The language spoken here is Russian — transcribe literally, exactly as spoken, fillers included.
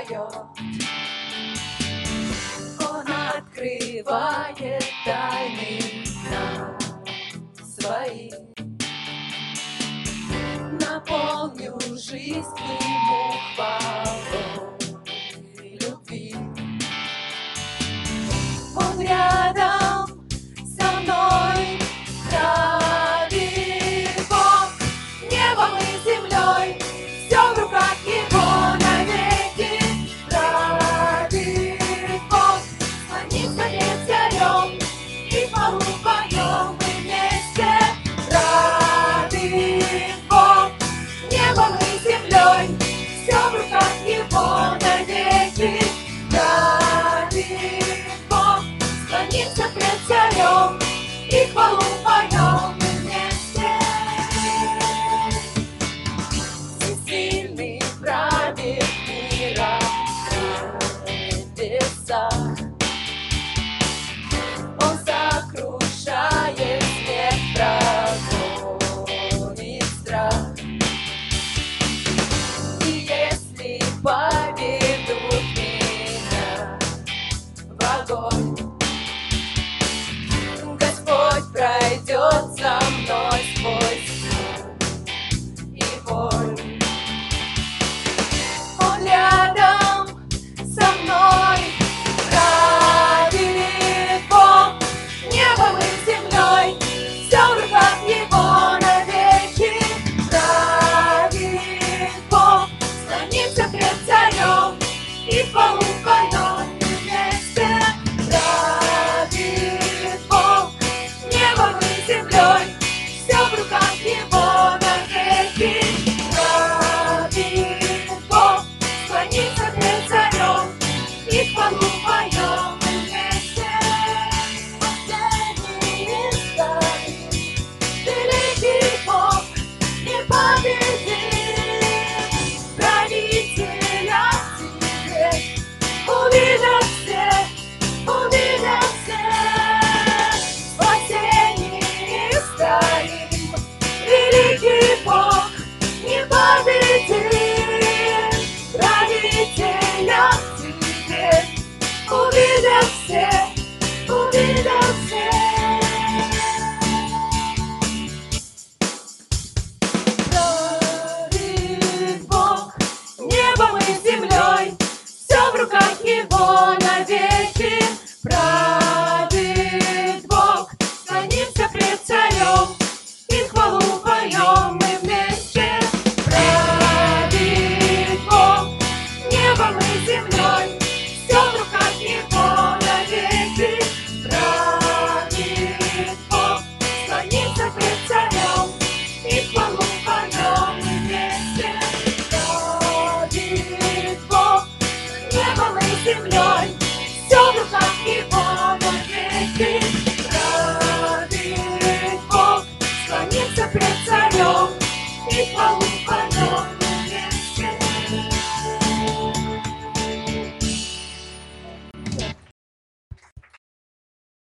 поет. Он открывает тайны нам свои. Наполню жизнь ему хвалой любви. Он рядом со мной, правит Бог небом и землей, все в руках его навеки. Правит Бог, склонится пред царем, и хвалу поем мы вместе. Правит Бог небом и землей, все в руках его навеки. Правит Бог, склонится пред царем, и хвалу поем мы вместе. Всесильный правит мира в небесах. Он сокрушает смерть, прогонит страх. И если поведут меня в огонь, Господь пройдет со мной сквозь тьму и боль. Он рядом со мной, правит Бог небом и землей, все в руках его навеки. Правит Бог, склонится пред царем, и хвалу поем мы вместе. Правит Бог небом и землей, все в руках его навеки. Правит Бог, склонится пред царем, и хвалу поем мы вместе. Последний стоит великий Бог, непобедим, правителя себе увидят все, увидят все. Спасение стоим, великий Бог, непобедим, правителя тебе увидят все, увидят все. Правит Бог небом и землей, все в руках его навеки. Правит Бог, склонится пред царем, и хвалу поем мы вместе. Правит Бог небом и землей, все в руках его навеки. Правит Бог, склонится пред царем, и хвалу поем мы вместе. Правит Бог небом и землей,